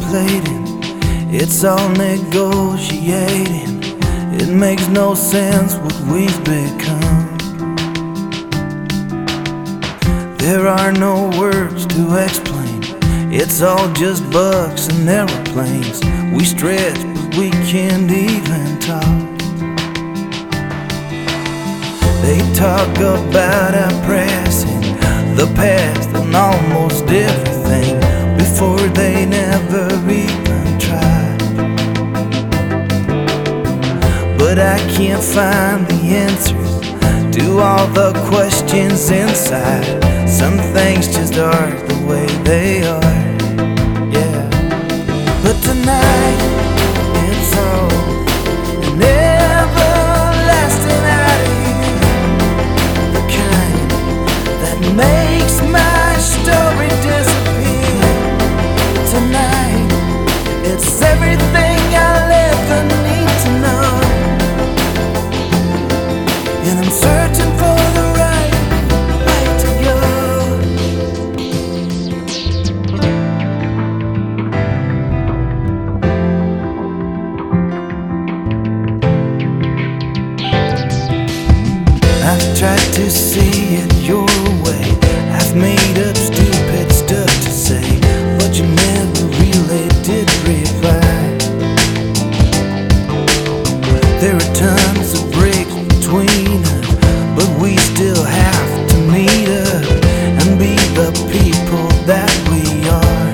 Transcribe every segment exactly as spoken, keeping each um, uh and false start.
contemplating, it's all negotiating. It makes no sense what we've become. There are no words to explain, it's all just bucks and aeroplanes. We stretch but we can't even talk. They talk about our pressing the past and almost everything before they never even tried. But I can't find the answers to all the questions inside. Some things just are the way they are, yeah. But tonight, it's all an everlasting idea, the kind that makes my story disappear. Tonight, it's everything I'll ever need to know, and I'm searching for the right way to go. I've tried to see it your way, I've made up stupid stuff to say, but you never really did reply. There are tons of breaks between us, but we still have to meet up and be the people that we are.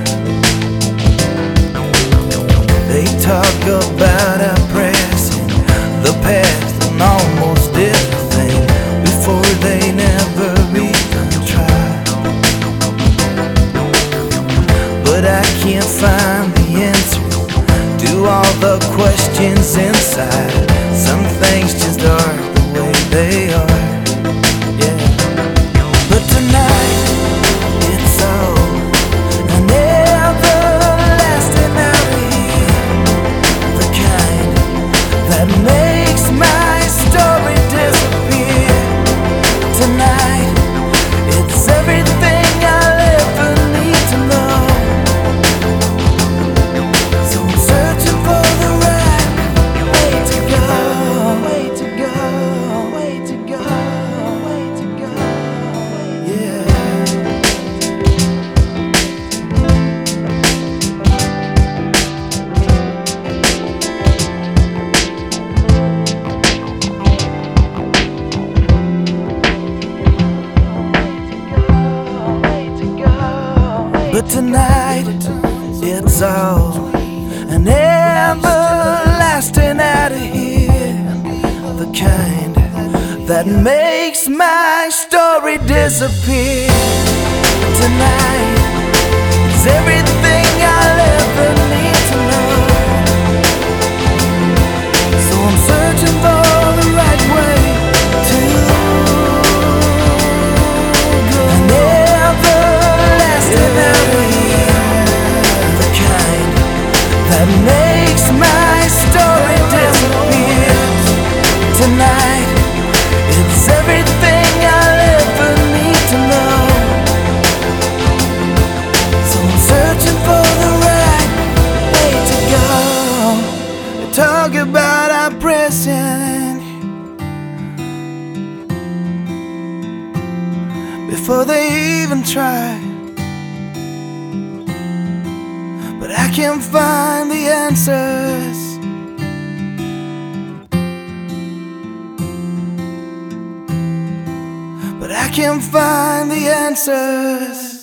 They talk about our pressing the past and almost everything before they never even try. But I can't find the answer to all the questions inside. Some things just are the way they are, yeah. But tonight, it's all an everlasting out here, the kind that makes my story disappear. Tonight, it's everything I'll ever need to know, so I'm searching for the right way to go, way to go, way to go, way to go, yeah. But tonight, it's all an everlasting out of here, the kind that makes my story disappear. Tonight, it's everything I'll ever need to know, so I'm searching for the right way to go. An everlasting out of here, the kind that makes my story disappear. Tonight, it's everything I'll ever need to know, so I'm searching for the right way to go. They talk about our pressing before they even try, but I can't find the answers. But I can't find the answers.